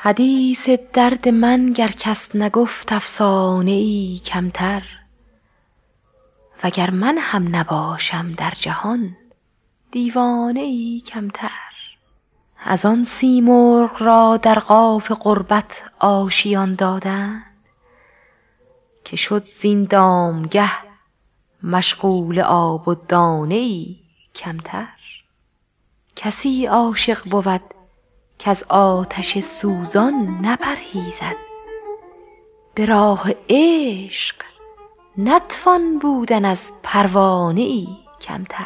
حدیث درد من گر کس نگفت افسانه ای کمتر، وگر من هم نباشم در جهان دیوانه ای کمتر. از آن سیمرغ را در قاف غربت آشیان دادند، که شد زین دامگه مشغول آب و دانه ای کمتر. کسی عاشق بود کز آتش سوزان نپرهیزد، به راه عشق نتوان بودن از پروانه ای کمتر.